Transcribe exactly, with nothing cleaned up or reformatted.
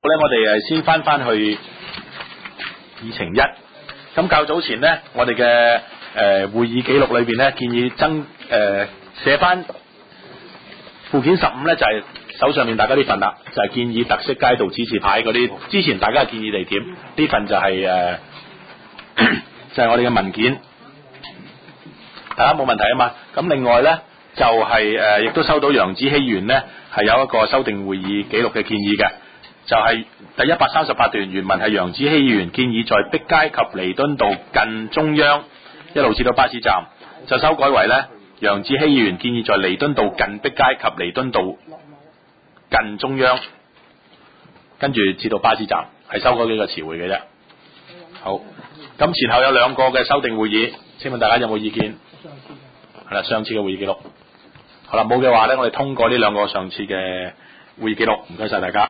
咧，我哋誒先翻翻去議程一。咁較早前咧，我哋嘅誒會議記錄裏邊咧，建議增誒寫翻附件十五咧，就係、是、手上面大家呢份啦，就係、是、建議特色街道指示牌嗰啲。之前大家嘅建議地點呢份就係、是、誒、呃、就係、是、我哋嘅文件，大家冇問題啊嘛。咁另外咧就係、是、誒、呃、亦都收到楊子希議員咧係有一個修訂會議記錄嘅建議嘅。就係第一百三十八段原文係楊子希議員建議在碧街及彌敦道近中央一路至到巴士站，就修改為咧楊子希議員建議在彌敦道近碧街及彌敦道近中央，跟住至到巴士站，係修改幾個詞彙嘅啫。好，咁前後有兩個嘅修訂會議，請問大家有冇意見？係啦，上次嘅會議記錄。好啦，冇嘅話咧，我哋通過呢兩個上次嘅會議記錄，唔該晒大家。